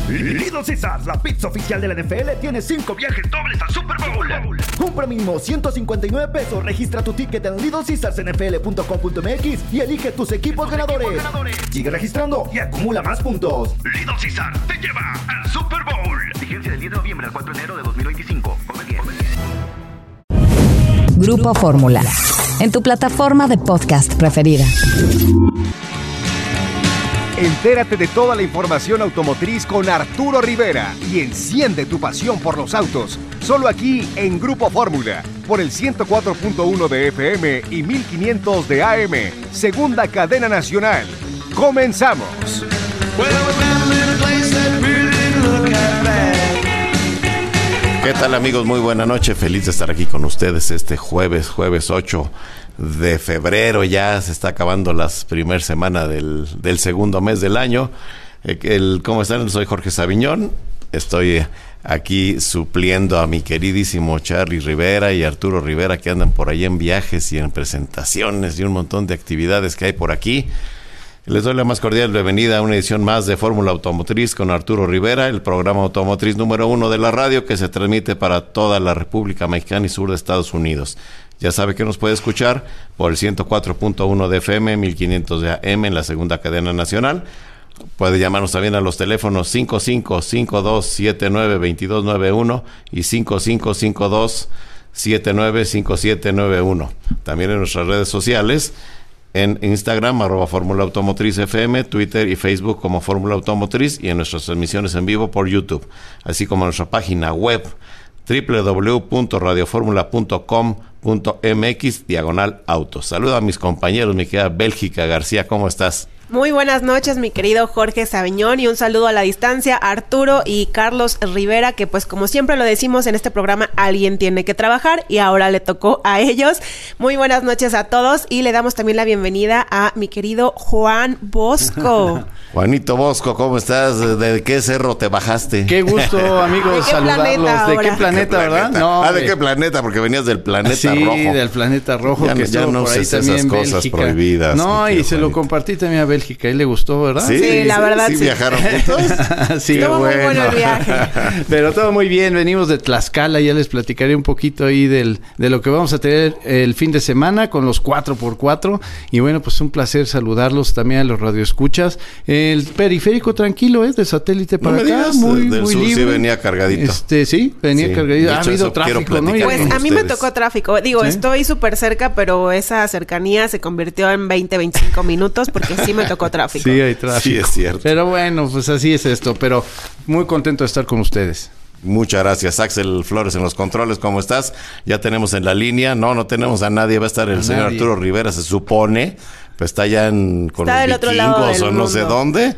Little Caesars, la pizza oficial de la NFL, tiene 5 viajes dobles al Super Bowl. Compra mínimo $159. Registra tu ticket en LittleCaesarsNFL.com.mx y elige tus equipos ganadores. Sigue registrando y acumula más puntos. Little Caesars te lleva al Super Bowl. Vigencia del 10 de noviembre al 4 de enero de 2025. Come bien. Grupo Fórmula, en tu plataforma de podcast preferida. Entérate de toda la información automotriz con Arturo Rivera y enciende tu pasión por los autos. Solo aquí en Grupo Fórmula, por el 104.1 de FM y 1500 de AM, segunda cadena nacional. ¡Comenzamos! ¿Qué tal, amigos? Muy buena noche. Feliz de estar aquí con ustedes este jueves 8 de febrero. Ya se está acabando la primera semana del segundo mes del año. ¿Cómo están? Soy Jorge Saviñón. Estoy aquí supliendo a mi queridísimo Charly Rivera y Arturo Rivera, que andan por ahí en viajes y en presentaciones y un montón de actividades que hay por aquí. Les doy la más cordial bienvenida a una edición más de Fórmula Automotriz con Arturo Rivera, el programa automotriz número 1 de la radio que se transmite para toda la República Mexicana y sur de Estados Unidos. Ya sabe que nos puede escuchar por el 104.1 de FM, 1500 de AM en la segunda cadena nacional. Puede llamarnos también a los teléfonos 5552792291 y 5552795791. También en nuestras redes sociales, en Instagram, @Fórmula Automotriz FM, Twitter y Facebook como Fórmula Automotriz, y en nuestras transmisiones en vivo por YouTube, así como en nuestra página web www.radioformula.com.mx/autos. Saludo a mis compañeros, mi querida Bélgica García, ¿cómo estás? Muy buenas noches, mi querido Jorge Saviñón, y un saludo a la distancia a Arturo y Carlos Rivera, que pues como siempre lo decimos en este programa, alguien tiene que trabajar y ahora le tocó a ellos. Muy buenas noches a todos y le damos también la bienvenida a mi querido Juan Bosco. Juanito Bosco, ¿cómo estás? ¿De qué cerro te bajaste? Qué gusto, amigos, saludarlos. ¿De qué planeta, verdad? No, ¿de qué planeta? Porque venías del planeta rojo. Sí, del planeta rojo, ya, que ya no por ahí uses también esas cosas Bélgica. Prohibidas. No, y se lo compartí también a Bélgica, y le gustó, ¿verdad? Sí, la verdad, sí. sí. ¿Viajaron juntos? Sí, estuvo muy bueno el viaje. Pero todo muy bien, venimos de Tlaxcala, ya les platicaré un poquito ahí de lo que vamos a tener el fin de semana con los 4x4, y bueno, pues un placer saludarlos también a los radioescuchas. El periférico tranquilo, de satélite para acá, digas, muy del muy sur libre. Sí venía cargadito. Sí, venía cargadito. Ha habido tráfico, ¿no? Pues a mí me tocó tráfico. Digo, ¿Sí? Estoy súper cerca, pero esa cercanía se convirtió en 20-25 minutos porque sí me tocó tráfico. Sí, hay tráfico. Sí, es cierto. Pero bueno, pues así es esto. Pero muy contento de estar con ustedes. Muchas gracias, Axel Flores en los controles. ¿Cómo estás? Ya tenemos en la línea. No tenemos a nadie. Va a estar el señor Arturo Rivera, se supone. Pues está ya con está los vikingos o no sé dónde.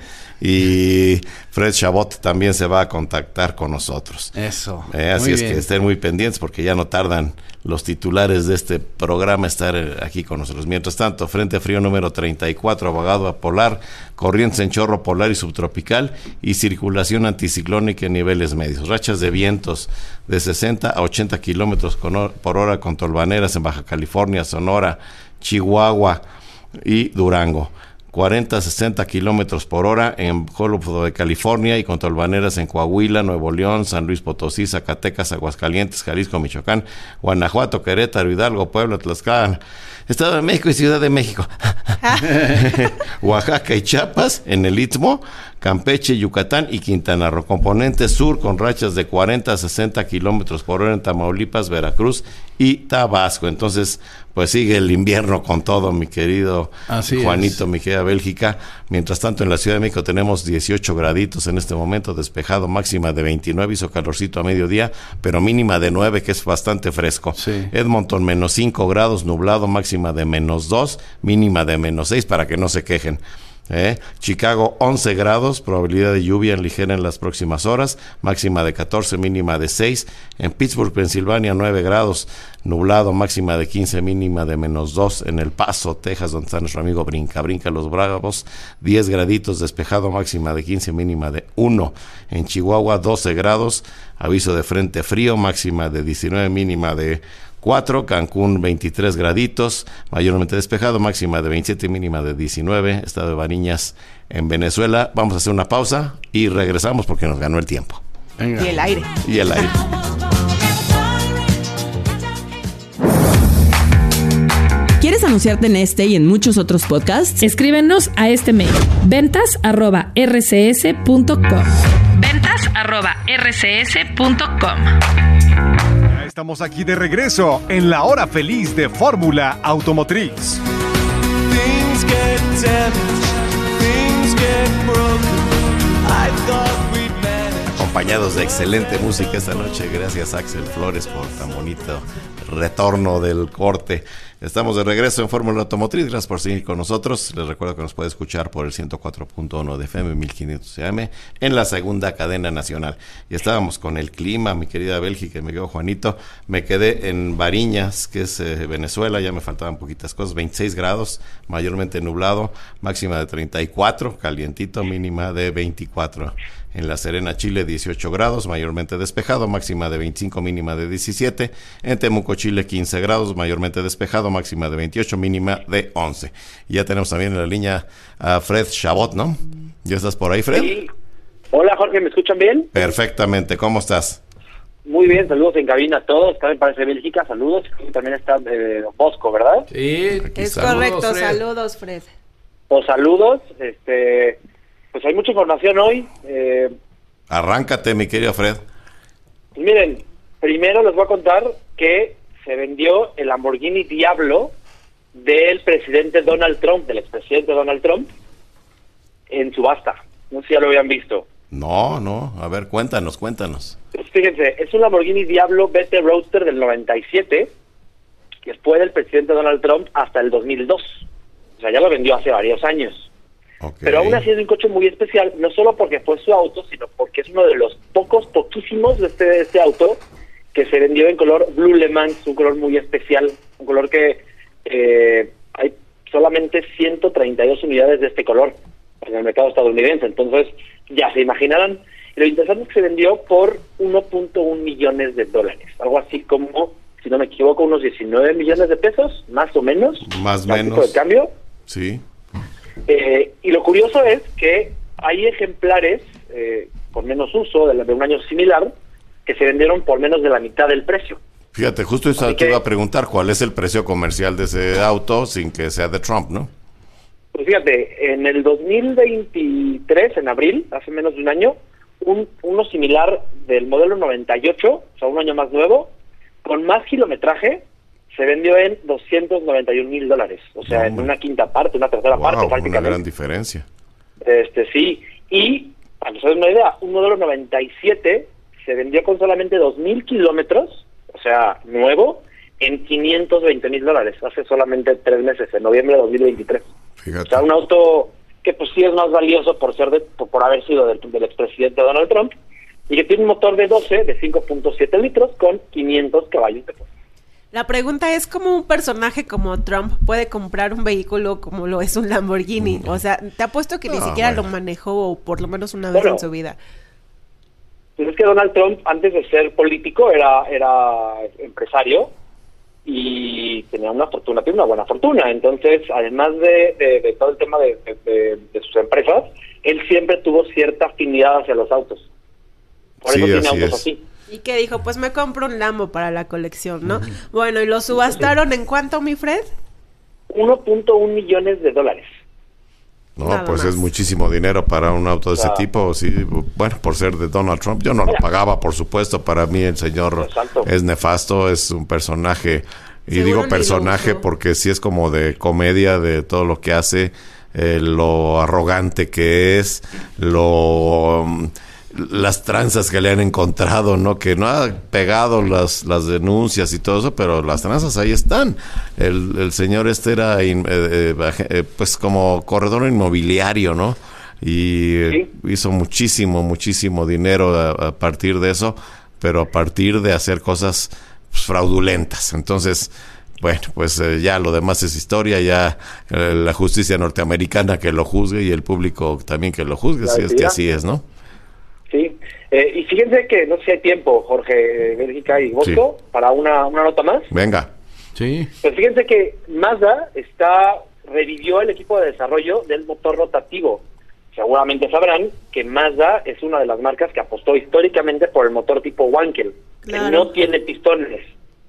Y Fred Chabot también se va a contactar con nosotros. Eso. Así es bien. Que estén muy pendientes porque ya no tardan los titulares de este programa estar aquí con nosotros. Mientras tanto, Frente Frío número 34, abogado a polar, corrientes en chorro polar y subtropical y circulación anticiclónica en niveles medios. Rachas de vientos de 60 a 80 kilómetros por hora con tolvaneras en Baja California, Sonora, Chihuahua y Durango. 40 a 60 kilómetros por hora en Golfo de California y con tolvaneras en Coahuila, Nuevo León, San Luis Potosí, Zacatecas, Aguascalientes, Jalisco, Michoacán, Guanajuato, Querétaro, Hidalgo, Puebla, Tlaxcala, Estado de México y Ciudad de México. Oaxaca y Chiapas en el Istmo, Campeche, Yucatán y Quintana Roo. Componente sur con rachas de 40 a 60 kilómetros por hora en Tamaulipas, Veracruz y Tabasco. Entonces, pues sigue el invierno con todo, mi querido Juanito, mi querida Bélgica. Mientras tanto, en la Ciudad de México tenemos 18 graditos en este momento, despejado, máxima de 29, hizo calorcito a mediodía, pero mínima de 9, que es bastante fresco. Sí. Edmonton, menos 5 grados, nublado, máxima de menos 2, mínima de menos 6, para que no se quejen. Chicago 11 grados, probabilidad de lluvia ligera en las próximas horas, máxima de 14, mínima de 6. En Pittsburgh, Pensilvania 9 grados, nublado, máxima de 15, mínima de menos 2. En El Paso, Texas, donde está nuestro amigo Brinca los Bravos, 10 graditos, despejado, máxima de 15, mínima de 1. En Chihuahua 12 grados, aviso de frente frío, máxima de 19, mínima de 4, Cancún 23 graditos, mayormente despejado, máxima de 27, mínima de 19, estado de Bariñas en Venezuela. Vamos a hacer una pausa y regresamos porque nos ganó el tiempo. Venga. Y el aire. Y el aire. ¿Quieres anunciarte en este y en muchos otros podcasts? Escríbenos a este mail: ventas@rcs.com. ventas@rcs.com. Ya estamos aquí de regreso en la hora feliz de Fórmula Automotriz. Acompañados de excelente música esta noche. Gracias, Axel Flores, por tan bonito retorno del corte. Estamos de regreso en Fórmula Automotriz. Gracias por seguir con nosotros. Les recuerdo que nos puede escuchar por el 104.1 de FM 1500 AM en la segunda cadena nacional. Y estábamos con el clima, mi querida Bélgica, y me quedo Juanito. Me quedé en Bariñas, que es Venezuela. Ya me faltaban poquitas cosas. 26 grados, mayormente nublado, máxima de 34, calientito, mínima de 24. En La Serena, Chile, 18 grados, mayormente despejado, máxima de 25, mínima de 17. En Temuco, Chile, 15 grados, mayormente despejado, máxima de 28, mínima de 11. Y ya tenemos también en la línea a Fred Chabot, ¿no? ¿Ya estás por ahí, Fred? Sí. Hola, Jorge, ¿me escuchan bien? Perfectamente, ¿cómo estás? Muy bien, saludos en cabina a todos. También parece Bélgica, saludos. También está Bosco, ¿verdad? Sí, Es saludos, correcto, Fred. saludos, Fred. Os saludos. Pues hay mucha información hoy. Arráncate, mi querido Fred. Pues miren, primero les voy a contar que se vendió el Lamborghini Diablo del presidente Donald Trump, del expresidente Donald Trump, en subasta. No sé si ya lo habían visto. No, a ver, cuéntanos. Pues fíjense, es un Lamborghini Diablo BT Roadster del 97, que fue del presidente Donald Trump hasta el 2002. O sea, ya lo vendió hace varios años. Okay. Pero aún así es un coche muy especial, no solo porque fue su auto, sino porque es uno de los poquísimos de este auto que se vendió en color Blue Le Mans, un color muy especial, un color que hay solamente 132 unidades de este color en el mercado estadounidense. Entonces, ya se imaginarán. Y lo interesante es que se vendió por 1.1 millones de dólares, algo así como, si no me equivoco, unos 19 millones de pesos, más o menos. Más o menos. Tipo de cambio. Sí. Y lo curioso es que hay ejemplares con menos uso de un año similar que se vendieron por menos de la mitad del precio. Fíjate, justo eso te iba a preguntar, ¿cuál es el precio comercial de ese auto sin que sea de Trump, no? Pues fíjate, en el 2023, en abril, hace menos de un año, uno similar del modelo 98, o sea, un año más nuevo, con más kilometraje, se vendió en $291,000. O sea, en una quinta parte, una tercera parte prácticamente. Una gran diferencia. Sí. Y, para que se den una idea, un modelo 97 se vendió con solamente 2,000 kilómetros, o sea, nuevo, en $520,000. Hace solamente 3 meses, en noviembre de 2023. Fíjate. O sea, un auto que pues sí es más valioso por haber sido del expresidente Donald Trump, y que tiene un motor de 5.7 litros con 500 caballos de fuerza. La pregunta es, ¿cómo un personaje como Trump puede comprar un vehículo como lo es un Lamborghini? O sea, te apuesto que ni siquiera lo manejó, o por lo menos una vez en su vida. Pues es que Donald Trump, antes de ser político, era empresario y tenía una buena fortuna. Entonces, además de todo el tema de sus empresas, él siempre tuvo cierta afinidad hacia los autos. Por eso tiene autos así. ¿Y qué dijo? Pues me compro un Lambo para la colección, ¿no? Bueno, ¿y lo subastaron en cuánto, mi Fred? 1.1 millones de dólares. No, Nada pues más. es muchísimo dinero para un auto de ese tipo. Sí, bueno, por ser de Donald Trump, yo no lo pagaba, por supuesto. Para mí el señor es nefasto, es un personaje, y Seguro digo ni personaje lo usó. porque sí es como de comedia, de todo lo que hace, lo arrogante que es, las tranzas que le han encontrado, ¿no? Que no ha pegado las denuncias y todo eso, pero las tranzas ahí están. El señor era pues como corredor inmobiliario, ¿no? Y hizo muchísimo dinero a partir de eso, pero a partir de hacer cosas pues, fraudulentas. Entonces, bueno, pues ya lo demás es historia, ya la justicia norteamericana que lo juzgue y el público también que lo juzgue, si es que así es, ¿no? Sí, Y fíjense que no sé si hay tiempo, Jorge, Bélgica y Bosco, para una nota más. Venga. Sí. Pues fíjense que Mazda revivió el equipo de desarrollo del motor rotativo. Seguramente sabrán que Mazda es una de las marcas que apostó históricamente por el motor tipo Wankel, que no tiene pistones.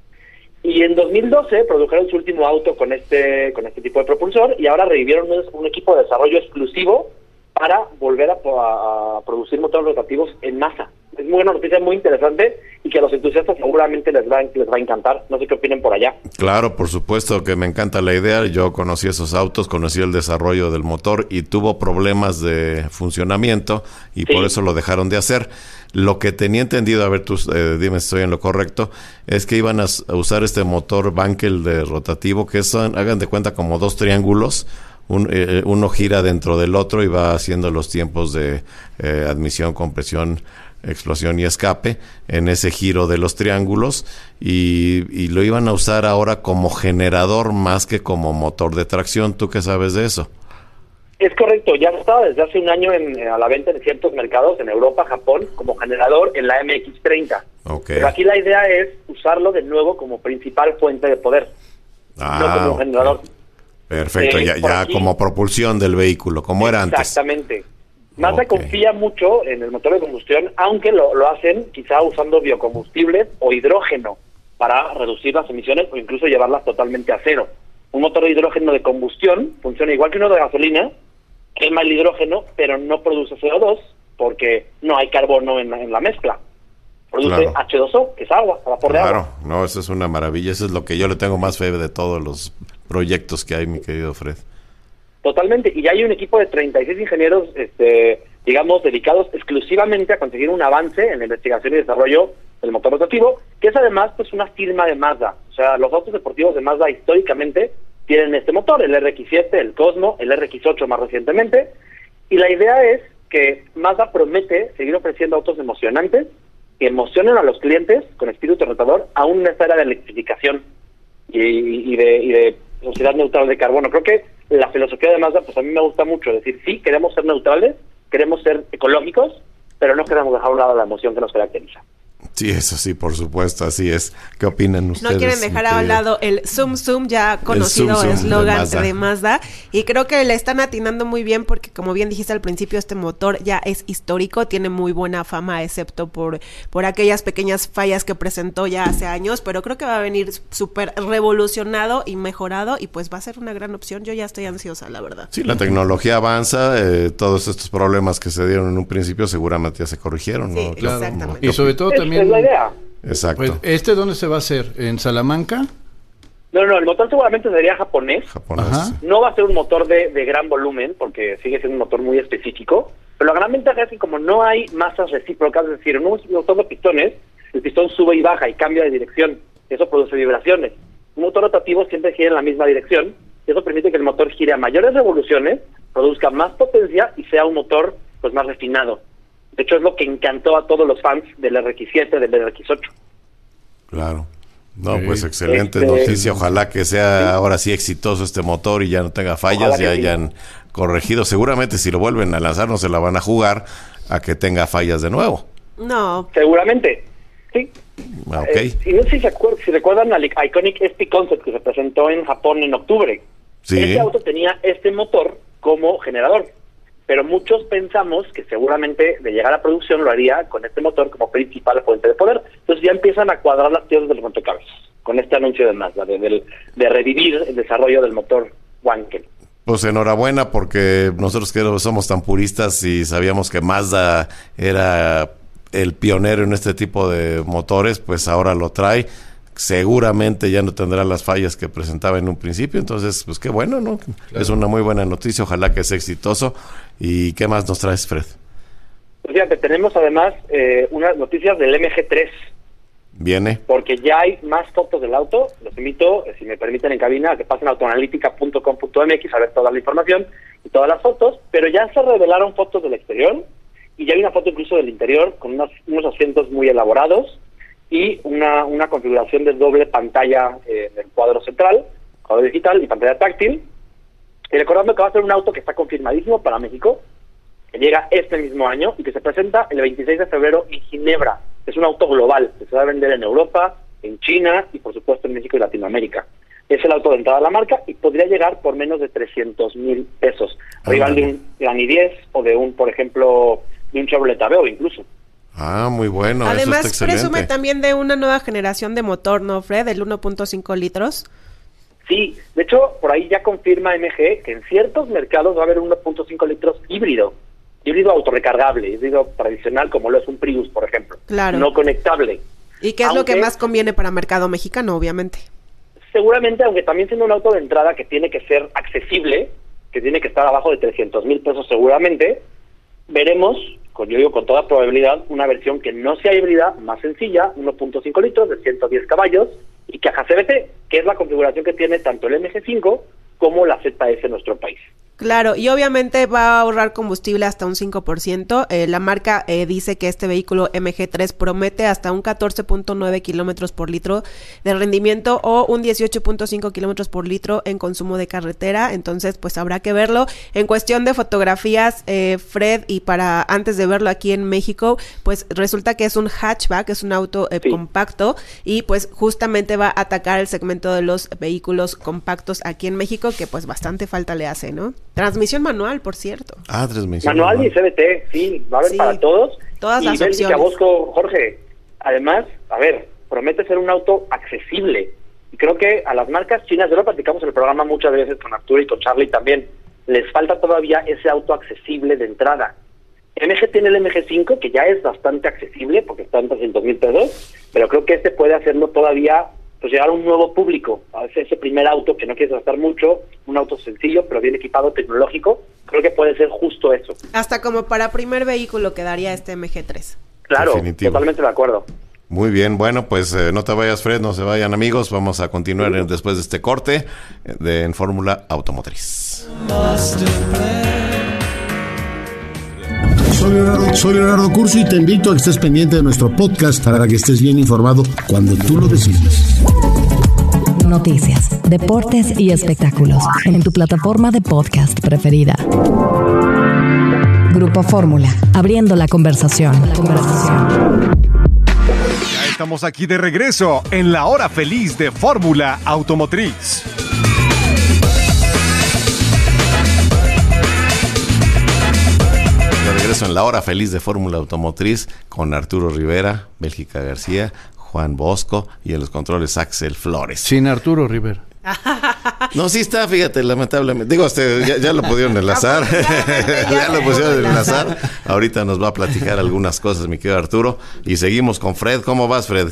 Y en 2012 produjeron su último auto con este tipo de propulsor y ahora revivieron un equipo de desarrollo exclusivo para volver a producir motores rotativos en masa. Es muy una noticia muy interesante y que a los entusiastas seguramente les va a encantar. No sé qué opinen por allá. Claro, por supuesto que me encanta la idea. Yo conocí esos autos, conocí el desarrollo del motor y tuvo problemas de funcionamiento y por eso lo dejaron de hacer. Lo que tenía entendido, a ver, tú dime si estoy en lo correcto, es que iban a usar este motor Wankel de rotativo, que son, hagan de cuenta, como dos triángulos. Uno gira dentro del otro y va haciendo los tiempos de admisión, compresión, explosión y escape en ese giro de los triángulos y lo iban a usar ahora como generador más que como motor de tracción. ¿Tú qué sabes de eso? Es correcto, ya estaba desde hace un año a la venta en ciertos mercados en Europa, Japón, como generador en la MX-30. Okay. Pero aquí la idea es usarlo de nuevo como principal fuente de poder, no como generador. Perfecto, ya aquí, como propulsión del vehículo, como era antes. Exactamente. Mazda confía mucho en el motor de combustión, aunque lo hacen quizá usando biocombustibles o hidrógeno para reducir las emisiones o incluso llevarlas totalmente a cero. Un motor de hidrógeno de combustión funciona igual que uno de gasolina, quema el hidrógeno, pero no produce CO2 porque no hay carbono en la mezcla. Produce H2O, que es agua, vapor de agua. Claro, no, eso es una maravilla. Eso es lo que yo le tengo más fe de todos los proyectos que hay, mi querido Fred. Totalmente, y ya hay un equipo de 36 ingenieros, digamos, dedicados exclusivamente a conseguir un avance en la investigación y desarrollo del motor rotativo, que es además pues una firma de Mazda. O sea, los autos deportivos de Mazda históricamente tienen este motor, el RX-7, el Cosmo, el RX-8 más recientemente, y la idea es que Mazda promete seguir ofreciendo autos emocionantes que emocionen a los clientes con espíritu retador aún en esta era de electrificación y de sociedad neutral de carbono. Creo que la filosofía de Mazda, pues a mí me gusta mucho, decir, sí, queremos ser neutrales, queremos ser ecológicos, pero no queremos dejar a un lado la emoción que nos caracteriza. Sí, eso sí, por supuesto, así es. ¿Qué opinan ustedes? No quieren dejar a un lado el Zoom Zoom, ya conocido eslogan de Mazda. Y creo que le están atinando muy bien porque, como bien dijiste al principio, este motor ya es histórico, tiene muy buena fama, excepto por aquellas pequeñas fallas que presentó ya hace años, pero creo que va a venir súper revolucionado y mejorado y pues va a ser una gran opción. Yo ya estoy ansiosa, la verdad. Sí, la tecnología avanza, todos estos problemas que se dieron en un principio seguramente ya se corrigieron, ¿no? Sí, claro. exactamente. Y sobre todo también... Es la idea. Exacto. Pues, ¿dónde se va a hacer? ¿En Salamanca? No, el motor seguramente sería japonés. Ajá. No va a ser un motor de gran volumen, porque sigue siendo un motor muy específico, pero la gran ventaja es que como no hay masas recíprocas, es decir, en un motor de pistones, el pistón sube y baja y cambia de dirección, eso produce vibraciones. Un motor rotativo siempre gira en la misma dirección, y eso permite que el motor gire a mayores revoluciones, produzca más potencia y sea un motor pues más refinado. De hecho, es lo que encantó a todos los fans del RX-7, del RX-8. Claro. No, pues excelente noticia. Ojalá que sea ahora sí exitoso este motor y ya no tenga fallas, ya hayan corregido. Seguramente si lo vuelven a lanzar no se la van a jugar a que tenga fallas de nuevo. No. Seguramente, sí. Okay. Y no sé si recuerdan al Iconic SP Concept que se presentó en Japón en octubre. Sí. Este auto tenía este motor como generador. Pero muchos pensamos que seguramente de llegar a producción lo haría con este motor como principal fuente de poder. Entonces ya empiezan a cuadrar las piezas del rompecabezas con este anuncio de Mazda, de revivir el desarrollo del motor Wankel. Pues enhorabuena, porque nosotros que somos tan puristas y sabíamos que Mazda era el pionero en este tipo de motores, pues ahora lo trae. Seguramente ya no tendrá las fallas que presentaba en un principio, entonces pues qué bueno, ¿no? Claro. Es una muy buena noticia, ojalá que sea exitoso. ¿Y qué más nos traes, Fred? Pues fíjate, tenemos además unas noticias del MG3. Viene. Porque ya hay más fotos del auto, los invito, si me permiten en cabina, a que pasen a autoanalítica.com.mx a ver toda la información y todas las fotos, pero ya se revelaron fotos del exterior y ya hay una foto incluso del interior con unos asientos muy elaborados y una configuración de doble pantalla del cuadro central, cuadro digital y pantalla táctil. Y recordando que va a ser un auto que está confirmadísimo para México, que llega este mismo año y que se presenta el 26 de febrero en Ginebra. Es un auto global que se va a vender en Europa, en China y por supuesto en México y Latinoamérica. Es el auto de entrada a la marca y podría llegar por menos de 300,000 pesos, rival de un Gran i10 o de un, por ejemplo, de un Chevrolet Aveo incluso. Muy bueno. Además, eso está excelente. presume también de una nueva generación de motor, ¿no, Fred? El 1.5 litros. Sí, de hecho, por ahí ya confirma MG que en ciertos mercados va a haber un 1.5 litros híbrido autorrecargable, híbrido tradicional como lo es un Prius, por ejemplo. Claro. No conectable. ¿Y qué es lo que más conviene para mercado mexicano, obviamente? Seguramente, aunque también siendo un auto de entrada que tiene que ser accesible, que tiene que estar abajo de 300,000 pesos seguramente, veremos, yo digo con toda probabilidad, una versión que no sea híbrida, más sencilla, 1.5 litros de 110 caballos y caja CVT, que es la configuración que tiene tanto el MG5 como la ZS en nuestro país. Claro, y obviamente va a ahorrar combustible hasta un 5%. La marca dice que este vehículo MG3 promete hasta un 14.9 kilómetros por litro de rendimiento o un 18.5 kilómetros por litro en consumo de carretera. Entonces, pues habrá que verlo. En cuestión de fotografías, Fred, y para antes de verlo aquí en México, pues resulta que es un hatchback, es un auto compacto y pues justamente va a atacar el segmento de los vehículos compactos aquí en México, que pues bastante falta le hace, ¿no? Transmisión manual, por cierto. Transmisión manual y CVT, sí, va a haber para todos. Todas las opciones. Y Bosco, Jorge, además, promete ser un auto accesible. Y creo que a las marcas chinas, ya lo platicamos en el programa muchas veces con Arturo y con Charlie también, les falta todavía ese auto accesible de entrada. MG tiene el MG5, que ya es bastante accesible, porque está en 300,000 pesos, pero creo que este puede hacerlo todavía, pues llegar a un nuevo público, a ese primer auto que no quieres gastar mucho, un auto sencillo pero bien equipado, tecnológico, creo que puede ser justo eso. Hasta como para primer vehículo quedaría este MG3. Claro, definitivo. Totalmente de acuerdo. Muy bien, bueno, pues no te vayas, Fred, no se vayan, amigos, vamos a continuar después de este corte en Fórmula Automotriz. Soy Leonardo Curso y te invito a que estés pendiente de nuestro podcast para que estés bien informado cuando tú lo decidas. Noticias, deportes y espectáculos en tu plataforma de podcast preferida. Grupo Fórmula, abriendo la conversación. Ya estamos aquí de regreso en la hora feliz de Fórmula Automotriz. Regreso en la hora feliz de Fórmula Automotriz con Arturo Rivera, Bélgica García, Juan Bosco y en los controles Axel Flores. Sin Arturo Rivera. No, sí está, fíjate, lamentablemente. Digo, ya lo pudieron enlazar. Ya lo pusieron enlazar. Ahorita nos va a platicar algunas cosas, mi querido Arturo. Y seguimos con Fred. ¿Cómo vas, Fred?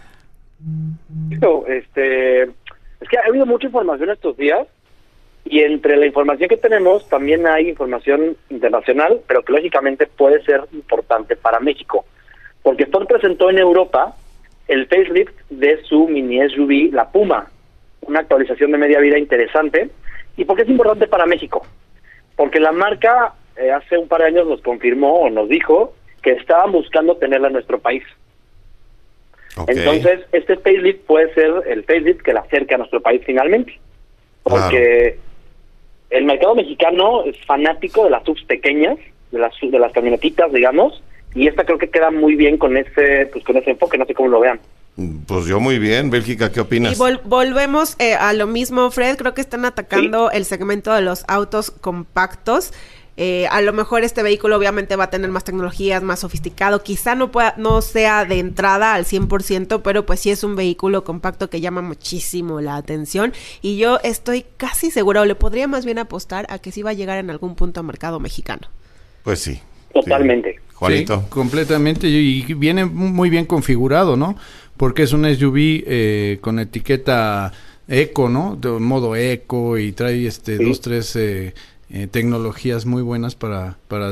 Es que ha habido mucha información estos días. Y entre la información que tenemos, también hay información internacional, pero que lógicamente puede ser importante para México. Porque Ford presentó en Europa el facelift de su mini SUV, la Puma. Una actualización de media vida interesante. ¿Y por qué es importante para México? Porque la marca hace un par de años nos confirmó o nos dijo que estaban buscando tenerla en nuestro país. Okay. Entonces, este facelift puede ser el facelift que la acerque a nuestro país finalmente. Porque el mercado mexicano es fanático de las subs pequeñas, de las camionetitas, digamos, y esta creo que queda muy bien con ese enfoque, no sé cómo lo vean. Pues yo muy bien. Bélgica, ¿qué opinas? Y volvemos a lo mismo, Fred. Creo que están atacando el segmento de los autos compactos. A lo mejor este vehículo obviamente va a tener más tecnologías, más sofisticado. Quizá no sea de entrada al 100%, pero pues sí es un vehículo compacto que llama muchísimo la atención. Y yo estoy casi segura, o le podría más bien apostar a que sí va a llegar en algún punto al mercado mexicano. Pues sí. Totalmente. Sí. Juanito. Sí, completamente. Y viene muy bien configurado, ¿no? Porque es un SUV con etiqueta eco, ¿no? De modo eco, y trae dos, tres tecnologías muy buenas para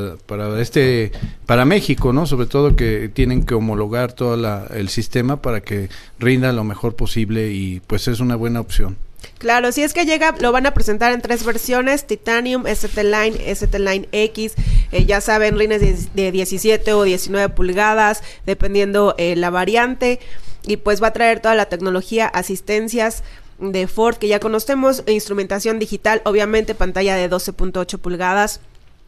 México, ¿no? Sobre todo que tienen que homologar todo el sistema para que rinda lo mejor posible, y pues es una buena opción. Claro, si es que llega, lo van a presentar en 3 versiones: Titanium, ST Line X, ya saben, rines de 17 o 19 pulgadas, dependiendo la variante, y pues va a traer toda la tecnología, asistencias de Ford que ya conocemos, instrumentación digital, obviamente pantalla de 12.8 pulgadas,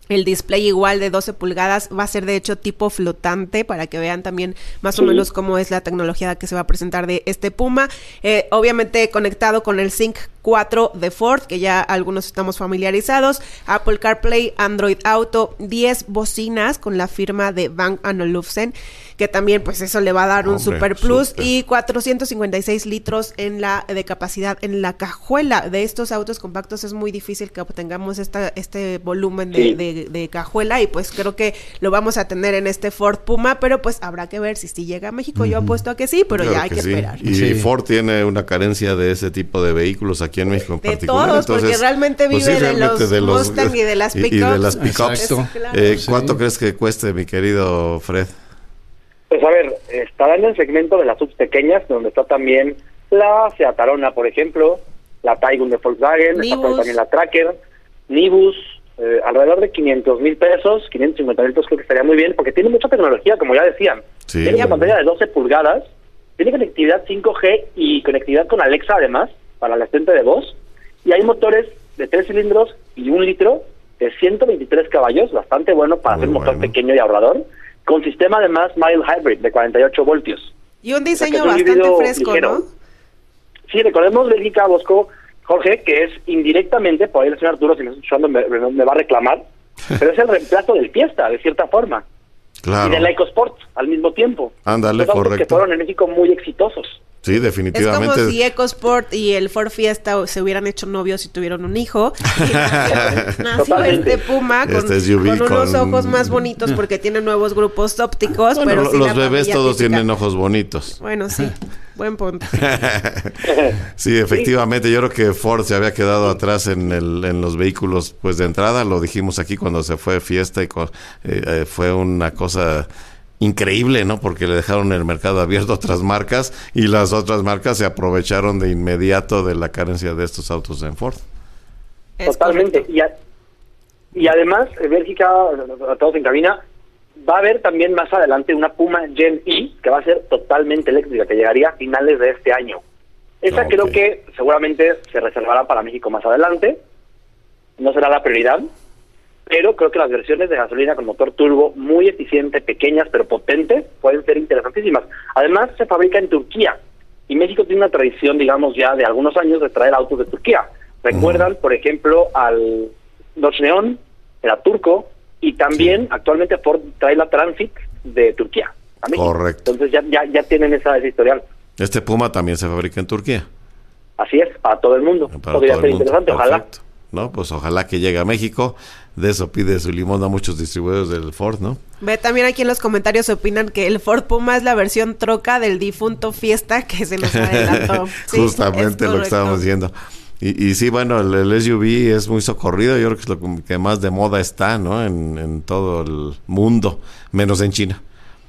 El display igual de 12 pulgadas va a ser de hecho tipo flotante para que vean también más o menos cómo es la tecnología que se va a presentar de este Puma. Obviamente conectado con el Sync 4 de Ford, que ya algunos estamos familiarizados. Apple CarPlay, Android Auto, 10 bocinas con la firma de Bang & Olufsen, que también pues eso le va a dar un super plus, y 456 litros de capacidad en la cajuela. De estos autos compactos es muy difícil que obtengamos este volumen de cajuela, y pues creo que lo vamos a tener en este Ford Puma, pero pues habrá que ver si llega a México. Yo apuesto a que sí, pero claro, ya hay que esperar. Y Ford tiene una carencia de ese tipo de vehículos aquí en México en particular. De todos, entonces, porque realmente vive de los Mustang y de las pickups. Y de las pickups. ¿Cuánto crees que cueste, mi querido Fred? Pues a ver, estará en el segmento de las subs pequeñas, donde está también la Seat Arona, por ejemplo, la Taygun de Volkswagen, está también la Tracker, Nibus, alrededor de 500,000 pesos, 550,000 pesos creo que estaría muy bien, porque tiene mucha tecnología, como ya decían. Sí. Tiene una pantalla de 12 pulgadas, tiene conectividad 5G y conectividad con Alexa además, para el asistente de voz, y hay motores de 3 cilindros y 1 litro de 123 caballos, bastante bueno para ser un motor pequeño y ahorrador, con sistema además mild hybrid de 48 voltios. Y un diseño bastante fresco, ligero, ¿no? Sí, recordemos, Bélgica, Bosco, Jorge, que es indirectamente, por ahí el señor Arturo, si me está escuchando, me va a reclamar, pero es el reemplazo del Fiesta, de cierta forma. Claro. Y del EcoSport al mismo tiempo. Ándale, correcto. Que fueron en México muy exitosos. Sí, definitivamente. Es como si EcoSport y el Ford Fiesta se hubieran hecho novios y tuvieron un hijo. Nació este Puma con unos ojos más bonitos porque tiene nuevos grupos ópticos. Bueno, pero los bebés todos tienen ojos bonitos. Bueno, sí. Buen punto. Sí, efectivamente, yo creo que Ford se había quedado atrás en los vehículos, pues de entrada, lo dijimos aquí cuando se fue Fiesta y fue una cosa increíble, ¿no? Porque le dejaron el mercado abierto a otras marcas y las otras marcas se aprovecharon de inmediato de la carencia de estos autos en Ford. Totalmente. Y además, en Bélgica, a todos en cabina, va a haber también más adelante una Puma Gen E que va a ser totalmente eléctrica, que llegaría a finales de este año. Esa creo que seguramente se reservará para México más adelante. No será la prioridad, pero creo que las versiones de gasolina con motor turbo muy eficiente, pequeñas pero potentes, pueden ser interesantísimas. Además, se fabrica en Turquía, y México tiene una tradición, digamos, ya de algunos años de traer autos de Turquía. ¿Recuerdan, por ejemplo, al Dodge Neon? Era turco, y también actualmente Ford trae la Transit de Turquía a México. Correcto. Entonces ya tienen esa historial. Este Puma también se fabrica en Turquía. Así es, para todo el mundo. Podría ser interesante, ojalá. No, pues ojalá que llegue a México. De eso pide su limón a muchos distribuidores del Ford, ¿no? Ve, también aquí en los comentarios opinan que el Ford Puma es la versión troca del difunto Fiesta que se nos adelantó. Sí, justamente lo que estábamos diciendo. Y sí, bueno, el SUV es muy socorrido. Yo creo que es lo que más de moda está, ¿no? En todo el mundo, menos en China.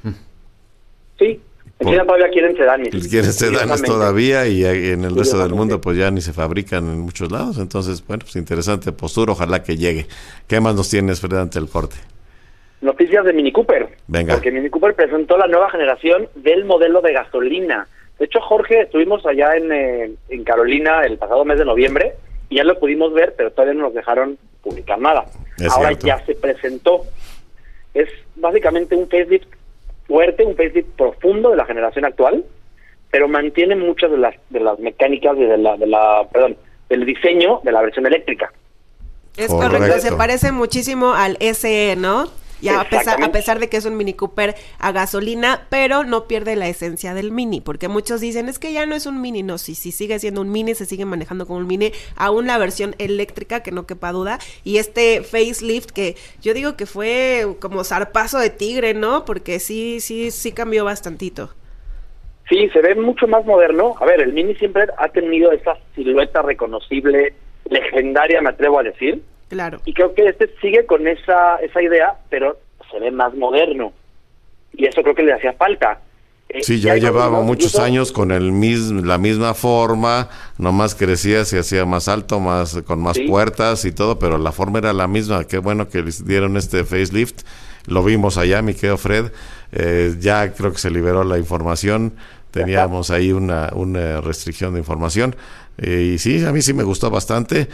Sí. En China todavía quieren sedanes. Quieren sedanes todavía, y en el resto del mundo pues ya ni se fabrican en muchos lados. Entonces, bueno, pues interesante postura, ojalá que llegue. ¿Qué más nos tienes, Fred, ante el corte? Noticias de Mini Cooper. Venga. Porque Mini Cooper presentó la nueva generación del modelo de gasolina. De hecho, Jorge, estuvimos allá en Carolina el pasado mes de noviembre y ya lo pudimos ver, pero todavía no nos dejaron publicar nada. Ahora ya se presentó. Es básicamente un facelift fuerte, un facelift profundo de la generación actual, pero mantiene muchas de las mecánicas y del diseño de la versión eléctrica. Es correcto, se parece muchísimo al SE, ¿no? Ya a pesar de que es un Mini Cooper a gasolina, pero no pierde la esencia del Mini, porque muchos dicen, es que ya no es un Mini. No, sí, sigue siendo un Mini, se sigue manejando como un Mini, aún la versión eléctrica, que no quepa duda, y este facelift que yo digo que fue como zarpazo de tigre, ¿no? Porque sí cambió bastantito. Sí, se ve mucho más moderno. A ver, el Mini siempre ha tenido esa silueta reconocible, legendaria, me atrevo a decir. Claro. Y creo que este sigue con esa idea, pero se ve más moderno. Y eso creo que le hacía falta. Sí, ya llevaba muchos años con la misma forma, nomás crecía, se hacía más alto, con más puertas y todo, pero la forma era la misma. Qué bueno que les dieron este facelift. Lo vimos allá, mi querido Fred. Ya creo que se liberó la información. Teníamos ahí una restricción de información. Y sí, a mí sí me gustó bastante.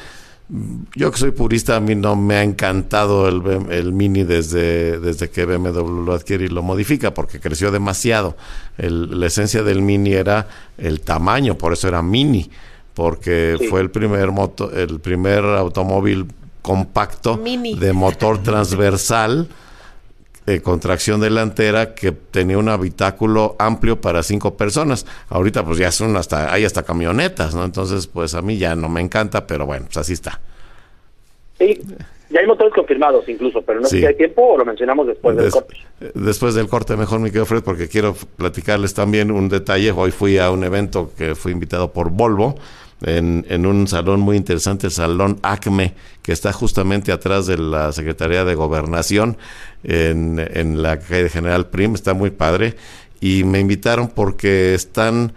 Yo que soy purista, a mí no me ha encantado el Mini desde que BMW lo adquiere y lo modifica, porque creció demasiado. La esencia del Mini era el tamaño, por eso era Mini, porque fue el primer automóvil compacto Mini. de motor transversal, con tracción delantera, que tenía un habitáculo amplio para 5 personas. Ahorita pues ya son hay hasta camionetas, ¿no? Entonces pues a mí ya no me encanta, pero bueno, pues así está. Sí, ya hay motores confirmados incluso, pero no sé si hay tiempo o lo mencionamos después del corte. Después del corte mejor, mi querido Fred, porque quiero platicarles también un detalle. Hoy fui a un evento que fui invitado por Volvo, en un salón muy interesante, el Salón ACME, que está justamente atrás de la Secretaría de Gobernación, en la calle General Prim. Está muy padre, y me invitaron porque están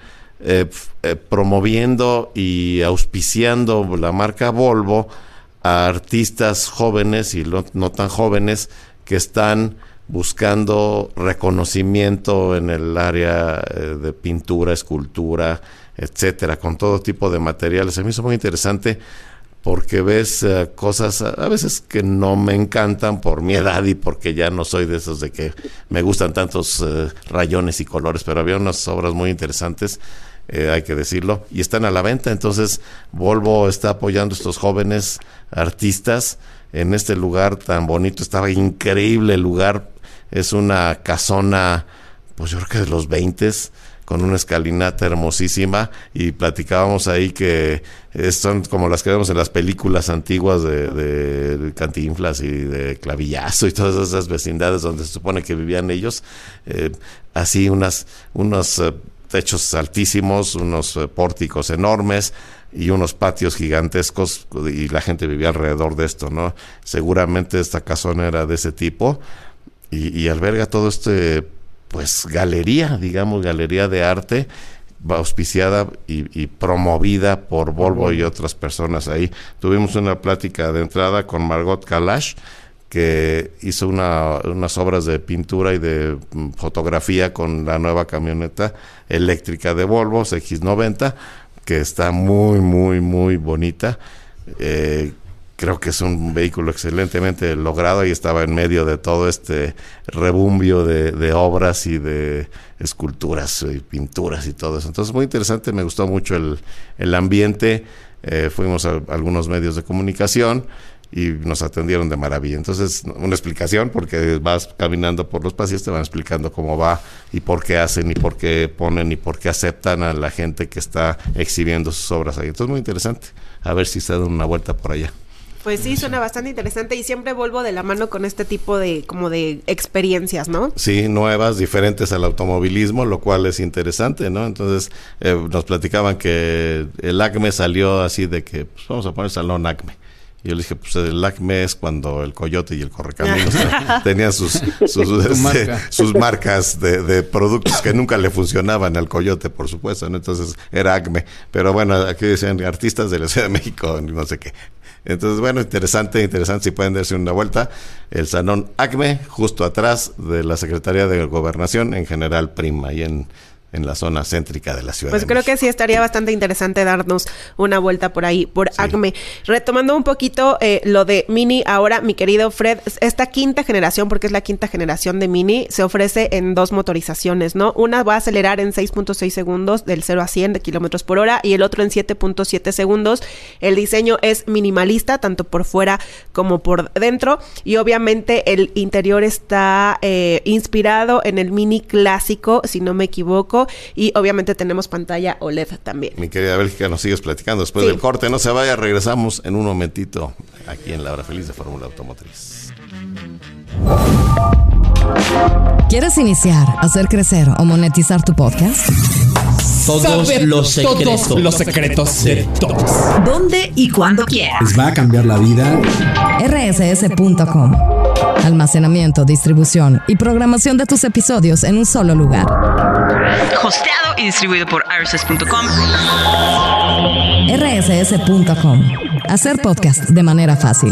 promoviendo y auspiciando la marca Volvo a artistas jóvenes y no tan jóvenes que están buscando reconocimiento en el área de pintura, escultura, etcétera, con todo tipo de materiales. Se me hizo muy interesante porque ves cosas a veces que no me encantan por mi edad y porque ya no soy de esos de que me gustan tantos rayones y colores, pero había unas obras muy interesantes, hay que decirlo, y están a la venta. Entonces Volvo está apoyando a estos jóvenes artistas en este lugar tan bonito. Estaba increíble el lugar, es una casona, pues yo creo que de los 20s, con una escalinata hermosísima, y platicábamos ahí que son como las que vemos en las películas antiguas de Cantinflas y de Clavillazo y todas esas vecindades donde se supone que vivían ellos, así unos techos altísimos, unos pórticos enormes y unos patios gigantescos, y la gente vivía alrededor de esto, ¿no? Seguramente esta casona era de ese tipo, y alberga todo pues galería de arte, auspiciada y promovida por Volvo y otras personas ahí. Tuvimos una plática de entrada con Margot Kalash, que hizo unas obras de pintura y de fotografía con la nueva camioneta eléctrica de Volvo, X90, que está muy, muy, muy bonita. Creo que es un vehículo excelentemente logrado, y estaba en medio de todo este rebumbio de obras y de esculturas y pinturas y todo eso. Entonces, muy interesante, me gustó mucho el ambiente. Fuimos a algunos medios de comunicación y nos atendieron de maravilla. Entonces, una explicación, porque vas caminando por los pasillos, te van explicando cómo va y por qué hacen y por qué ponen y por qué aceptan a la gente que está exhibiendo sus obras ahí. Entonces, muy interesante. A ver si se dan una vuelta por allá. Pues sí, suena bastante interesante, y siempre vuelvo de la mano con este tipo de experiencias, ¿no? Sí, nuevas, diferentes al automovilismo, lo cual es interesante, ¿no? Entonces, nos platicaban que el ACME salió así de que, pues, vamos a poner Salón ACME. Y yo le dije, pues el ACME es cuando el Coyote y el Correcaminos tenían sus marcas de productos que nunca le funcionaban al Coyote, por supuesto, ¿no? Entonces era ACME. Pero bueno, aquí decían artistas de la Ciudad de México, no sé qué. Entonces, bueno, interesante, si pueden darse una vuelta. El Salón ACME, justo atrás de la Secretaría de Gobernación, en General Prim, ahí en la zona céntrica de la Ciudad de México. Pues creo que sí estaría bastante interesante darnos una vuelta por ahí, por ACME. Retomando un poquito lo de Mini ahora, mi querido Fred, esta quinta generación, porque es la quinta generación de Mini, se ofrece en 2 motorizaciones, ¿no? Una va a acelerar en 6.6 segundos del 0 a 100 de kilómetros por hora, y el otro en 7.7 segundos. El diseño es minimalista, tanto por fuera como por dentro, y obviamente el interior está inspirado en el Mini clásico, si no me equivoco, y obviamente tenemos pantalla OLED también. Mi querida Bélgica, nos sigues platicando después del corte. No se vaya, regresamos en un momentito aquí en La Hora Feliz de Fórmula Automotriz. ¿Quieres iniciar, hacer crecer o monetizar tu podcast? Todos los secretos de todos. ¿Dónde y cuándo quieras? Les va a cambiar la vida. rss.com. Almacenamiento, distribución y programación de tus episodios en un solo lugar. Hosteado y distribuido por rss.com. rss.com. Hacer podcast de manera fácil.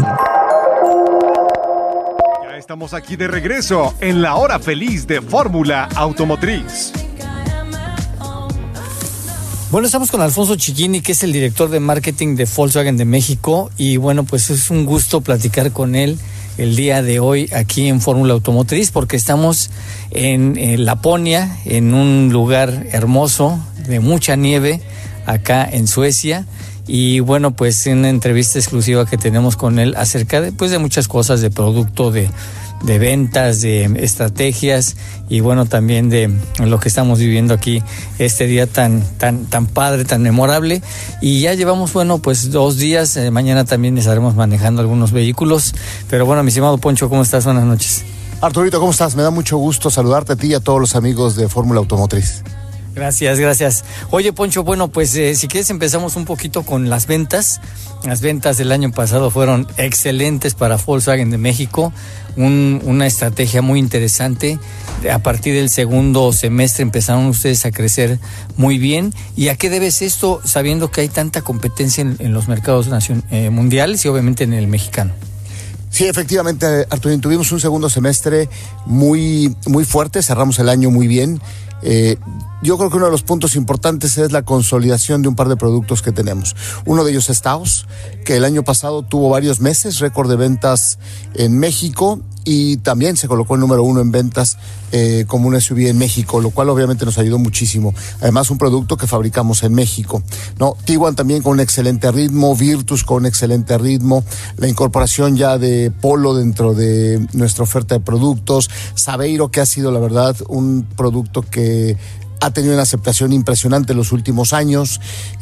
Ya estamos aquí de regreso en La Hora Feliz de Fórmula Automotriz. Bueno, estamos con Alfonso Chiquini, que es el director de marketing de Volkswagen de México, y bueno, pues es un gusto platicar con él el día de hoy aquí en Fórmula Automotriz, porque estamos en Laponia, en un lugar hermoso, de mucha nieve, acá en Suecia. Y bueno, pues en una entrevista exclusiva que tenemos con él acerca de, pues, de muchas cosas, de producto, de ventas, de estrategias, y bueno, también de lo que estamos viviendo aquí este día tan padre, tan memorable. Y ya llevamos, bueno, pues 2 días, mañana también estaremos manejando algunos vehículos. Pero bueno, mi estimado Poncho, ¿cómo estás? Buenas noches. Arturito, ¿cómo estás? Me da mucho gusto saludarte a ti y a todos los amigos de Fórmula Automotriz. Gracias. Oye, Poncho, bueno, pues si quieres empezamos un poquito con las ventas. Las ventas del año pasado fueron excelentes para Volkswagen de México, una estrategia muy interesante. A partir del segundo semestre empezaron ustedes a crecer muy bien. ¿Y a qué debes esto, sabiendo que hay tanta competencia en los mercados mundiales y obviamente en el mexicano? Sí, efectivamente, Arturín, tuvimos un segundo semestre muy fuerte, cerramos el año muy bien. Yo creo que uno de los puntos importantes es la consolidación de un par de productos que tenemos. Uno de ellos es Taos, que el año pasado tuvo varios meses, récord de ventas en México, y también se colocó el número 1 en ventas como un SUV en México, lo cual obviamente nos ayudó muchísimo. Además, un producto que fabricamos en México, ¿no? Tiguan también con un excelente ritmo, Virtus con un excelente ritmo, la incorporación ya de Polo dentro de nuestra oferta de productos, Saveiro, que ha sido, la verdad, un producto que ha tenido una aceptación impresionante en los últimos años.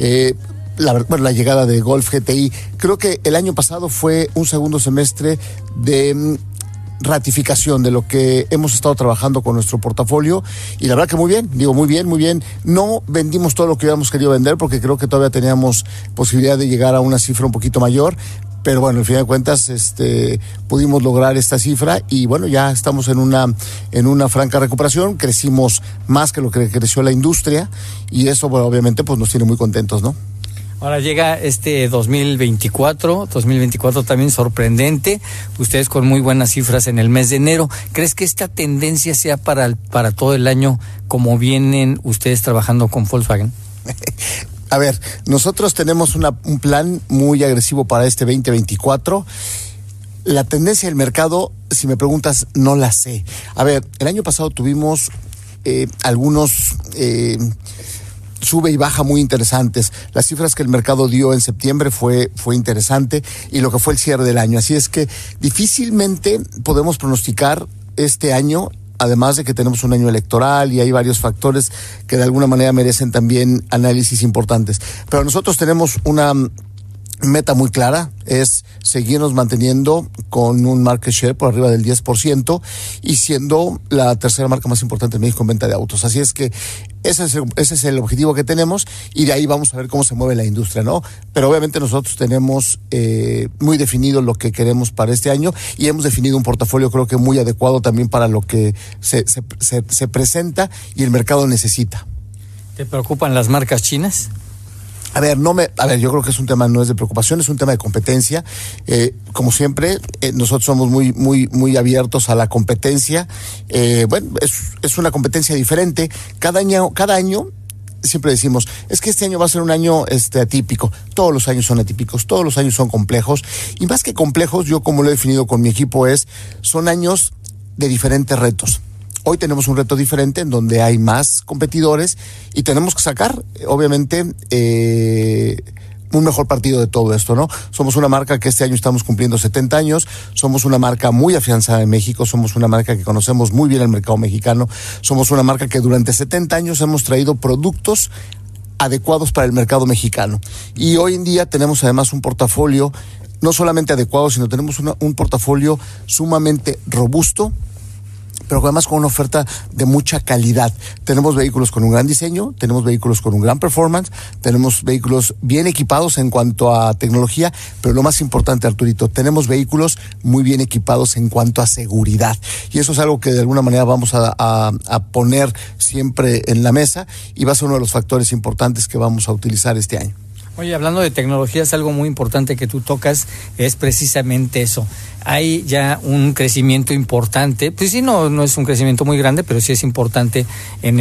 La llegada de Golf GTI. Creo que el año pasado fue un segundo semestre de ratificación de lo que hemos estado trabajando con nuestro portafolio, y la verdad que muy bien. No vendimos todo lo que habíamos querido vender, porque creo que todavía teníamos posibilidad de llegar a una cifra un poquito mayor, pero bueno, al fin de cuentas pudimos lograr esta cifra, y bueno, ya estamos en una franca recuperación. Crecimos más que lo que creció la industria, y eso, bueno, obviamente pues nos tiene muy contentos, ¿no? Ahora llega 2024 también sorprendente, ustedes con muy buenas cifras en el mes de enero. ¿Crees que esta tendencia sea para todo el año, como vienen ustedes trabajando con Volkswagen? A ver, nosotros tenemos un plan muy agresivo para este 2024. La tendencia del mercado, si me preguntas, no la sé. A ver, el año pasado tuvimos algunos sube y baja muy interesantes. Las cifras que el mercado dio en septiembre fue interesante, y lo que fue el cierre del año. Así es que difícilmente podemos pronosticar este año, además de que tenemos un año electoral y hay varios factores que de alguna manera merecen también análisis importantes. Pero nosotros tenemos una meta muy clara, es seguirnos manteniendo con un market share por arriba del 10% y siendo la tercera marca más importante en México en venta de autos. Así es que ese es el objetivo que tenemos, y de ahí vamos a ver cómo se mueve la industria, ¿no? Pero obviamente nosotros tenemos muy definido lo que queremos para este año, y hemos definido un portafolio creo que muy adecuado también para lo que se presenta y el mercado necesita. ¿Te preocupan las marcas chinas? A ver, yo creo que es un tema, no es de preocupación, es un tema de competencia. Como siempre, nosotros somos muy abiertos a la competencia. Bueno, es una competencia diferente. Cada año siempre decimos, es que este año va a ser un año atípico. Todos los años son atípicos, todos los años son complejos. Y más que complejos, yo como lo he definido con mi equipo son años de diferentes retos. Hoy tenemos un reto diferente en donde hay más competidores y tenemos que sacar, obviamente, un mejor partido de todo esto, ¿no? Somos una marca que este año estamos cumpliendo 70 años, somos una marca muy afianzada en México, somos una marca que conocemos muy bien el mercado mexicano, somos una marca que durante 70 años hemos traído productos adecuados para el mercado mexicano. Y hoy en día tenemos además un portafolio no solamente adecuado, sino tenemos un portafolio sumamente robusto, pero además con una oferta de mucha calidad. Tenemos vehículos con un gran diseño, tenemos vehículos con un gran performance, tenemos vehículos bien equipados en cuanto a tecnología, pero lo más importante, Arturito, tenemos vehículos muy bien equipados en cuanto a seguridad. Y eso es algo que de alguna manera vamos a poner siempre en la mesa, y va a ser uno de los factores importantes que vamos a utilizar este año. Oye, hablando de tecnologías, algo muy importante que tú tocas es precisamente eso. Hay ya un crecimiento importante, pues sí, no es un crecimiento muy grande, pero sí es importante en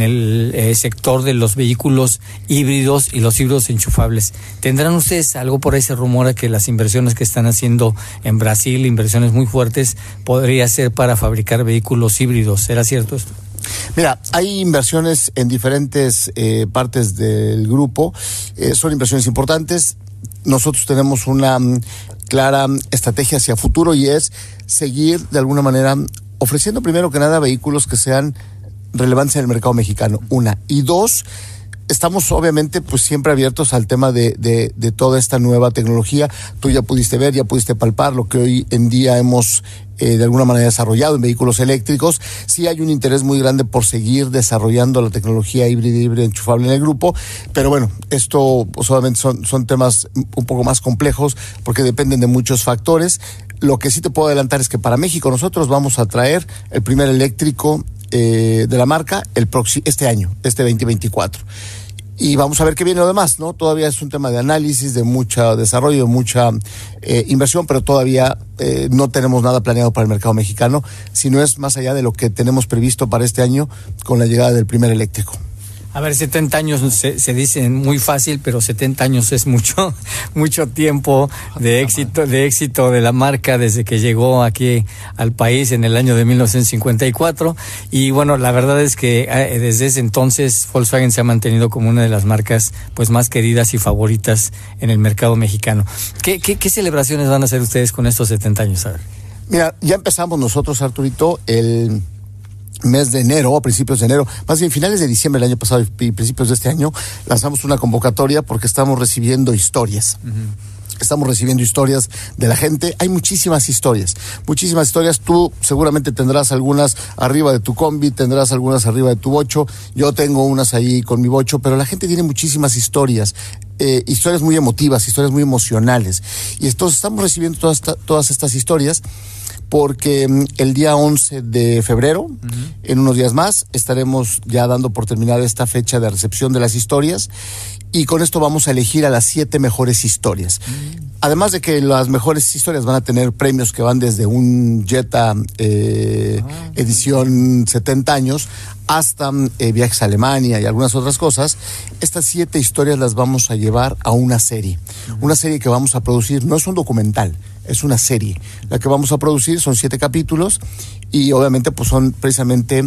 el sector de los vehículos híbridos y los híbridos enchufables. ¿Tendrán ustedes algo por ahí? Se rumora que las inversiones que están haciendo en Brasil, inversiones muy fuertes, podría ser para fabricar vehículos híbridos. ¿Será cierto esto? Mira, hay inversiones en diferentes partes del grupo, son inversiones importantes. Nosotros tenemos una clara estrategia hacia futuro y es seguir de alguna manera ofreciendo primero que nada vehículos que sean relevantes en el mercado mexicano, una. Y dos, estamos obviamente pues siempre abiertos al tema de toda esta nueva tecnología. Tú ya pudiste ver, ya pudiste palpar lo que hoy en día hemos de alguna manera desarrollado en vehículos eléctricos. Sí hay un interés muy grande por seguir desarrollando la tecnología híbrida enchufable en el grupo, pero bueno, esto pues, obviamente son temas un poco más complejos porque dependen de muchos factores. Lo que sí te puedo adelantar es que para México nosotros vamos a traer el primer eléctrico de la marca este año, este 2024. Y vamos a ver qué viene lo demás, ¿no? Todavía es un tema de análisis, de mucho desarrollo, de mucha inversión, pero todavía no tenemos nada planeado para el mercado mexicano, sino es más allá de lo que tenemos previsto para este año con la llegada del primer eléctrico. A ver, 70 años se dice muy fácil, pero 70 años es mucho tiempo de éxito de la marca desde que llegó aquí al país en el año de 1954. Y bueno, la verdad es que desde ese entonces Volkswagen se ha mantenido como una de las marcas pues más queridas y favoritas en el mercado mexicano. ¿Qué celebraciones van a hacer ustedes con estos 70 años? A ver. Mira, ya empezamos nosotros, Arturito, el mes de enero, a principios de enero, más bien finales de diciembre del año pasado y principios de este año, lanzamos una convocatoria porque estamos recibiendo historias. Estamos recibiendo historias de la gente. Hay muchísimas historias. Tú seguramente tendrás algunas arriba de tu combi, tendrás algunas arriba de tu bocho. Yo tengo unas ahí con mi bocho, pero la gente tiene muchísimas historias. Historias muy emotivas, historias muy emocionales. Y entonces estamos recibiendo todas estas historias porque el día 11 de febrero, en unos días más, estaremos ya dando por terminada esta fecha de recepción de las historias y con esto vamos a elegir a las 7 mejores historias. Además de que las mejores historias van a tener premios que van desde un Jetta edición 70 años hasta viajes a Alemania y algunas otras cosas. Estas 7 historias las vamos a llevar a una serie. Una serie que vamos a producir, no es un documental, es una serie. La que vamos a producir son 7 capítulos y obviamente pues son precisamente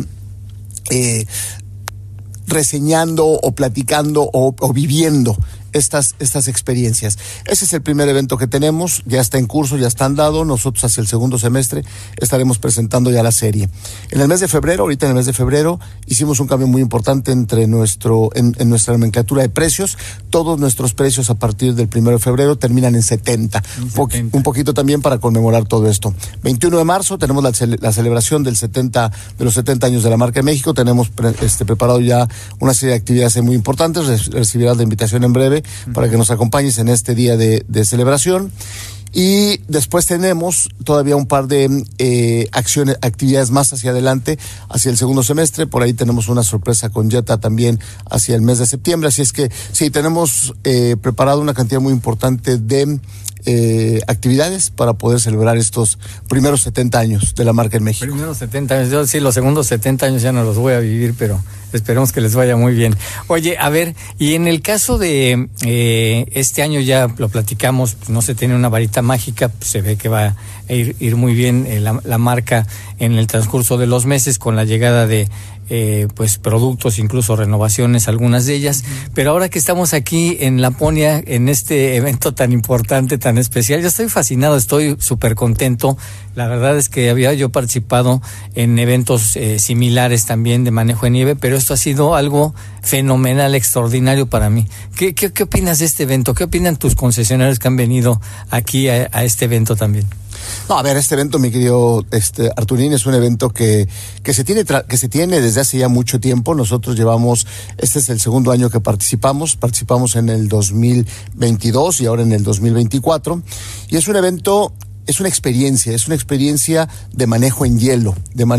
reseñando o platicando o viviendo estas experiencias. Ese es el primer evento que tenemos, ya está en curso, ya está andado. Nosotros hacia el segundo semestre estaremos presentando ya la serie. En el mes de febrero, hicimos un cambio muy importante en nuestra nomenclatura de precios. Todos nuestros precios a partir del 1 de febrero terminan en 70. Un poquito también para conmemorar todo esto. 21 de marzo tenemos la celebración de los 70 años de la marca de México. Tenemos preparado ya una serie de actividades muy importantes. Recibirás la invitación en breve para que nos acompañes en este día de celebración. Y después tenemos todavía un par de actividades más hacia adelante, hacia el segundo semestre. Por ahí tenemos una sorpresa con Jetta también hacia el mes de septiembre. Así es que sí, tenemos preparado una cantidad muy importante de actividades para poder celebrar estos primeros 70 años de la marca en México. Primeros 70 años, yo sí, los segundos 70 años ya no los voy a vivir, pero esperemos que les vaya muy bien. Oye, a ver, y en el caso de este año ya lo platicamos, no se tiene una varita mágica, pues se ve que va a ir muy bien la marca en el transcurso de los meses con la llegada de pues productos, incluso renovaciones, algunas de ellas. Pero ahora que estamos aquí en Laponia, en este evento tan importante, tan especial, yo estoy fascinado, estoy súper contento. La verdad es que había yo participado en eventos similares también de manejo de nieve, pero esto ha sido algo fenomenal, extraordinario para mí. ¿Qué opinas de este evento? ¿Qué opinan tus concesionarios que han venido aquí a este evento también? No, a ver, este evento, mi querido Arturín, es un evento que se tiene desde hace ya mucho tiempo. Nosotros este es el segundo año que participamos en el 2022 y ahora en el 2024. Y es un evento, es una experiencia de manejo en hielo,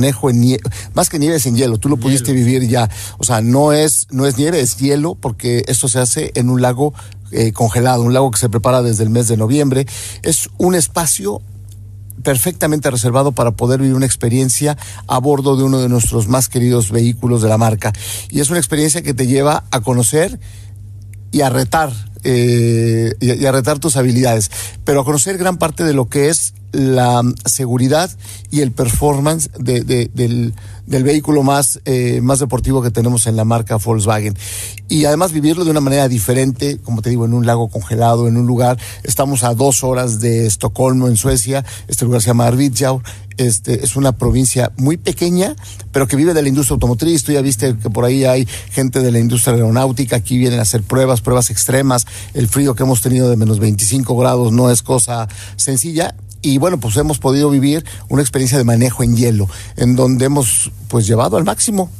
más que nieve es en hielo, tú lo pudiste vivir ya. O sea, no es nieve, es hielo, porque esto se hace en un lago congelado, un lago que se prepara desde el mes de noviembre. Es un espacio perfectamente reservado para poder vivir una experiencia a bordo de uno de nuestros más queridos vehículos de la marca. Y es una experiencia que te lleva a conocer y a retar, y a retar tus habilidades, pero a conocer gran parte de lo que es la seguridad y el performance del vehículo más deportivo que tenemos en la marca Volkswagen. Y además vivirlo de una manera diferente, como te digo, en un lago congelado, en un lugar. Estamos a 2 horas de Estocolmo, en Suecia. Este lugar se llama Arvidsjaur. Es una provincia muy pequeña, pero que vive de la industria automotriz. Tú ya viste que por ahí hay gente de la industria aeronáutica. Aquí vienen a hacer pruebas extremas. El frío que hemos tenido de menos 25 grados no es cosa sencilla. Y bueno, pues hemos podido vivir una experiencia de manejo en hielo, en donde hemos pues llevado al máximo,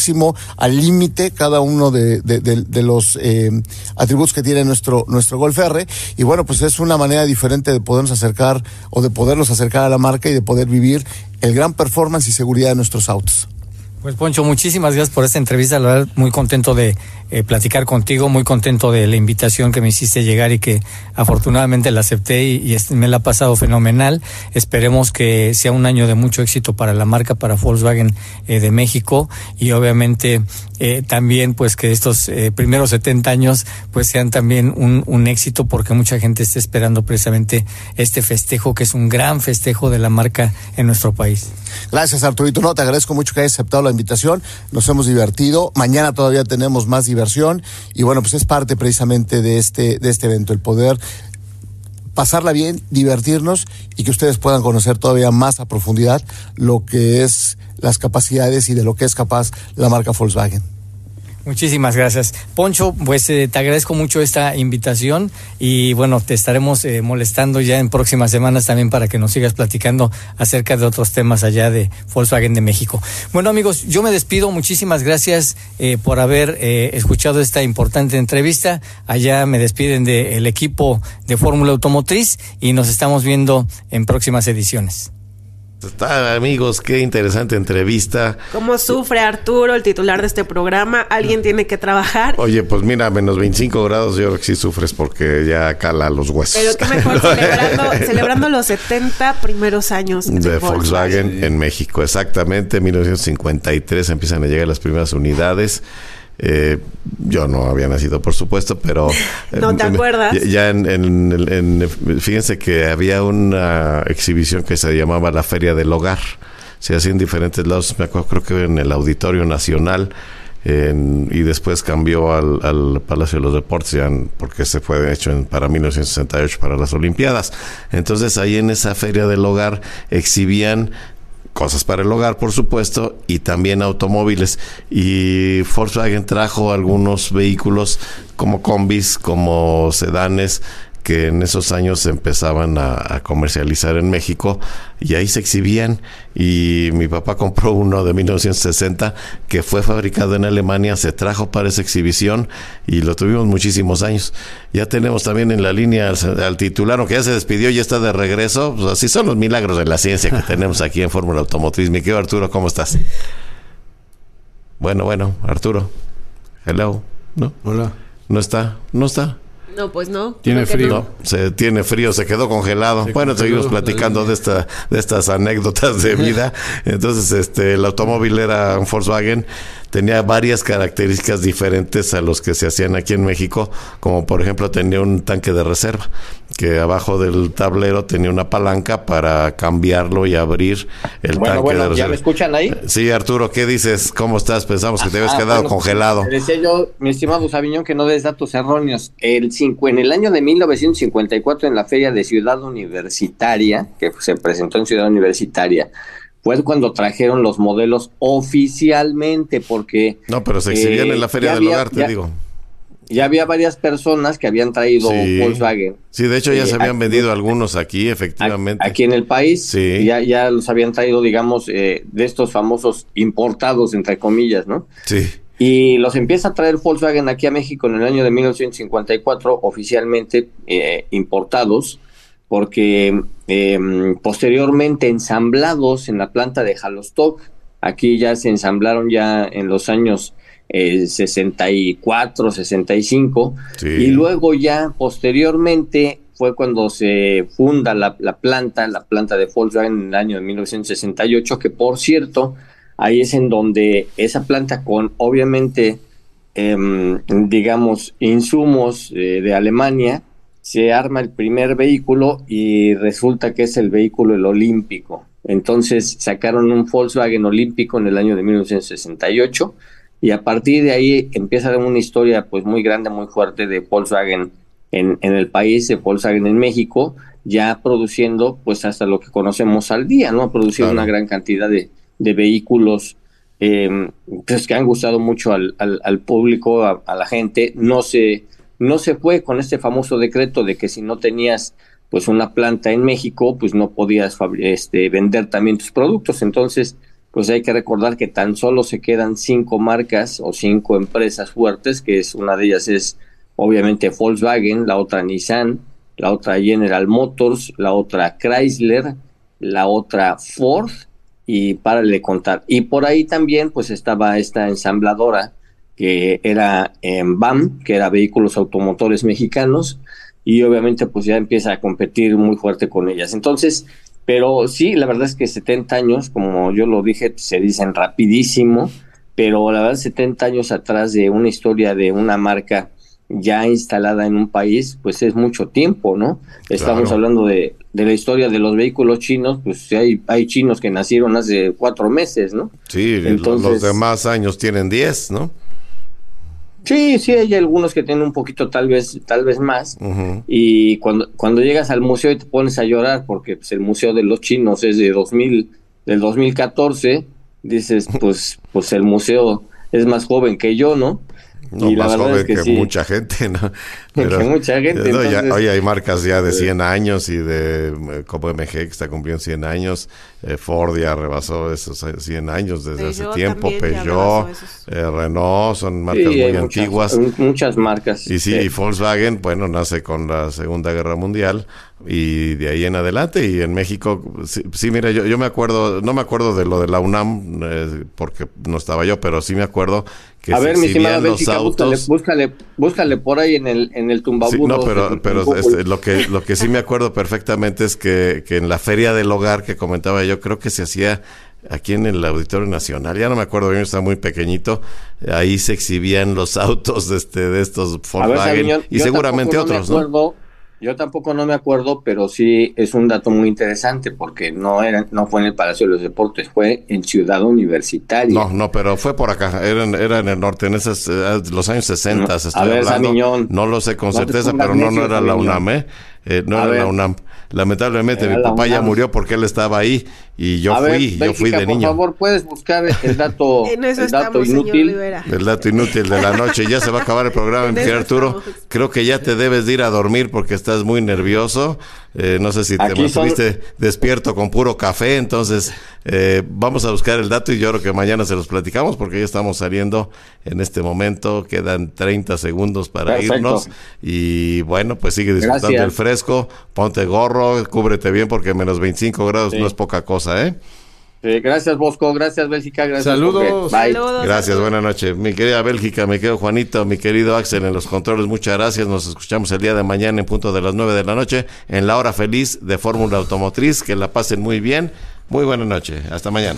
al límite cada uno de los atributos que tiene nuestro Golf R. Y bueno, pues es una manera diferente de podernos acercar o de poderlos acercar a la marca y de poder vivir el gran performance y seguridad de nuestros autos. Pues Poncho, muchísimas gracias por esta entrevista, la verdad muy contento de platicar contigo, muy contento de la invitación que me hiciste llegar y que afortunadamente la acepté y me la ha pasado fenomenal. Esperemos que sea un año de mucho éxito para la marca, para Volkswagen de México, y obviamente también pues que estos primeros 70 años pues sean también un éxito, porque mucha gente está esperando precisamente este festejo, que es un gran festejo de la marca en nuestro país. Gracias, Arturito. No, te agradezco mucho que hayas aceptado la invitación. Nos hemos divertido. Mañana todavía tenemos más diversión. Y bueno, pues es parte precisamente de este evento, el poder pasarla bien, divertirnos y que ustedes puedan conocer todavía más a profundidad lo que es las capacidades y de lo que es capaz la marca Volkswagen. Muchísimas gracias. Poncho, pues te agradezco mucho esta invitación y bueno, te estaremos molestando ya en próximas semanas también para que nos sigas platicando acerca de otros temas allá de Volkswagen de México. Bueno, amigos, yo me despido. Muchísimas gracias por haber escuchado esta importante entrevista. Allá me despiden del equipo de Fórmula Automotriz y nos estamos viendo en próximas ediciones. Amigos, qué interesante entrevista. ¿Cómo sufre Arturo, el titular de este programa? Alguien tiene que trabajar. Oye, pues mira, menos 25 grados, yo creo que sí sufres porque ya cala los huesos. Pero qué mejor, celebrando los 70 primeros años de Volkswagen en México. Exactamente, en 1953 empiezan a llegar las primeras unidades. Yo no había nacido, por supuesto, pero ¿no te acuerdas? Ya fíjense que había una exhibición que se llamaba la Feria del Hogar. Se hacía en diferentes lados, me acuerdo, creo que en el Auditorio Nacional, y después cambió al Palacio de los Deportes, porque se fue hecho para 1968 para las Olimpiadas. Entonces ahí en esa Feria del Hogar exhibían cosas para el hogar, por supuesto, y también automóviles. Y Volkswagen trajo algunos vehículos como combis, como sedanes, que en esos años se empezaban a comercializar en México, y ahí se exhibían. Y mi papá compró uno de 1960 que fue fabricado en Alemania, se trajo para esa exhibición y lo tuvimos muchísimos años. Ya tenemos también en la línea al titular, aunque ya se despidió y ya está de regreso. Pues así son los milagros de la ciencia que tenemos aquí en Fórmula Automotriz. Mi querido Arturo, ¿cómo estás? Bueno, Arturo. Hello. ¿No? Hola. ¿No está? No, pues no. Tiene frío. No, tiene frío, se quedó congelado. Seguimos platicando de estas anécdotas de vida. Entonces, el automóvil era un Volkswagen. Tenía varias características diferentes a los que se hacían aquí en México, como por ejemplo tenía un tanque de reserva, que abajo del tablero tenía una palanca para cambiarlo y abrir el tanque de reserva. ¿Ya me escuchan ahí? Sí, Arturo, ¿qué dices? ¿Cómo estás? Pensamos que te habías quedado congelado. Decía yo, mi estimado Sabiñón, que no des datos erróneos. En el año de 1954, en la Feria de Ciudad Universitaria, que se presentó en Ciudad Universitaria, fue cuando trajeron los modelos oficialmente, porque... No, pero se exhibían en la Feria del Hogar, te digo. Ya había varias personas que habían traído Volkswagen. Sí, de hecho ya se habían vendido algunos aquí, efectivamente. Aquí en el país, sí. Ya los habían traído, digamos, de estos famosos importados, entre comillas, ¿no? Sí. Y los empieza a traer Volkswagen aquí a México en el año de 1954, oficialmente importados, porque posteriormente ensamblados en la planta de Halostock, Aquí ya se ensamblaron ya en los años 64, 65, sí. Y luego ya posteriormente fue cuando se funda la planta de Volkswagen en el año de 1968, que por cierto, ahí es en donde esa planta con obviamente, digamos, insumos de Alemania, se arma el primer vehículo y resulta que es el vehículo el olímpico. Entonces sacaron un Volkswagen olímpico en el año de 1968 y a partir de ahí empieza una historia pues muy grande, muy fuerte de Volkswagen en el país, de Volkswagen en México, ya produciendo pues hasta lo que conocemos al día, ¿no? Produciendo una gran cantidad de vehículos pues que han gustado mucho al público, a la gente. No se fue con este famoso decreto de que si no tenías pues una planta en México, pues no podías vender también tus productos. Entonces, pues hay que recordar que tan solo se quedan 5 marcas o 5 empresas fuertes, que es una de ellas es obviamente Volkswagen, la otra Nissan, la otra General Motors, la otra Chrysler, la otra Ford, y párale de contar. Y por ahí también pues estaba esta ensambladora que era BAM, que era Vehículos Automotores Mexicanos, y obviamente pues ya empieza a competir muy fuerte con ellas. Entonces, pero sí, la verdad es que 70 años, como yo lo dije, se dicen rapidísimo, pero la verdad 70 años atrás de una historia de una marca ya instalada en un país, pues es mucho tiempo, ¿no? Estamos hablando de la historia de los vehículos chinos, pues hay chinos que nacieron hace 4 meses, ¿no? Sí, entonces, los demás años tienen 10, ¿no? Sí, hay algunos que tienen un poquito, tal vez más, y cuando llegas al museo y te pones a llorar porque pues, el museo de los chinos es del 2014, dices, pues el museo es más joven que yo, ¿no? No, y más joven que sí. Mucha gente, ¿no? Pero, que mucha gente. No, entonces, hoy hay marcas ya de 100 años y como MG que está cumpliendo 100 años. Ford ya rebasó esos 100 años desde hace tiempo. Peugeot, Renault, son marcas muy antiguas. Muchas marcas. Y sí, y Volkswagen, bueno, nace con la Segunda Guerra Mundial y de ahí en adelante. Y en México, sí mira, yo me acuerdo, no me acuerdo de lo de la UNAM, porque no estaba yo, pero sí me acuerdo que a se ver, mi estimada Bélgica, los autos. Búscale por ahí en el tumbaburro. Sí, no, pero lo que sí me acuerdo perfectamente es que en la Feria del Hogar que comentaba yo, creo que se hacía aquí en el Auditorio Nacional, ya no me acuerdo bien, estaba muy pequeñito, ahí se exhibían los autos de estos Volkswagen y seguramente otros, ¿no? Yo tampoco no me acuerdo, pero sí es un dato muy interesante porque no fue en el Palacio de los Deportes, fue en Ciudad Universitaria. No, pero fue por acá, era en el norte, en esos los años 60 estoy hablando. Samiñón, no lo sé con certeza, pero no era la UNAM, no era la UNAM. Lamentablemente mi papá ya murió porque él estaba ahí y yo fui de niño. Por favor, puedes buscar el dato, inútil. El dato inútil de la noche. Ya se va a acabar el programa, mi querido Arturo. Creo que ya te debes de ir a dormir porque estás muy nervioso. No sé si te mantuviste despierto con puro café, entonces vamos a buscar el dato y yo creo que mañana se los platicamos porque ya estamos saliendo en este momento. Quedan 30 segundos para irnos y bueno, pues sigue disfrutando del fresco, ponte gorro, cúbrete bien porque menos 25 grados no es poca cosa, ¿eh? Gracias, Bosco. Gracias, Bélgica. Gracias. Saludos. Bye. Gracias, buenas noches. Mi querida Bélgica, mi querido Juanito, mi querido Axel en los controles, muchas gracias. Nos escuchamos el día de mañana en punto de las 9 de la noche en la hora feliz de Fórmula Automotriz. Que la pasen muy bien. Muy buena noche. Hasta mañana.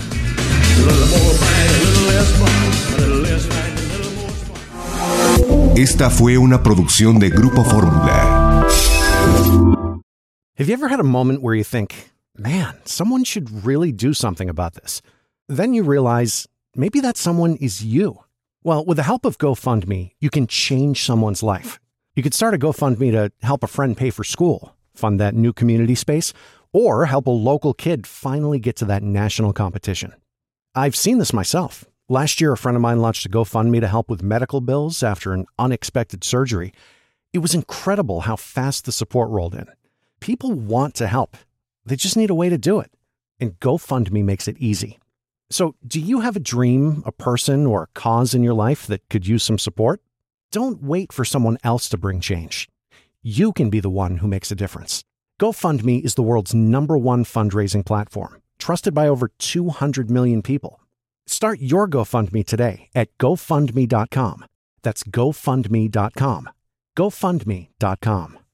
Esta fue una producción de Grupo Fórmula. Have you ever had a moment where you think, man, someone should really do something about this? Then you realize maybe that someone is you. Well, with the help of GoFundMe, you can change someone's life. You could start a GoFundMe to help a friend pay for school, fund that new community space, or help a local kid finally get to that national competition. I've seen this myself. Last year, a friend of mine launched a GoFundMe to help with medical bills after an unexpected surgery. It was incredible how fast the support rolled in. People want to help. They just need a way to do it. And GoFundMe makes it easy. So, do you have a dream, a person, or a cause in your life that could use some support? Don't wait for someone else to bring change. You can be the one who makes a difference. GoFundMe is the world's #1 fundraising platform, trusted by over 200 million people. Start your GoFundMe today at GoFundMe.com. That's GoFundMe.com. GoFundMe.com.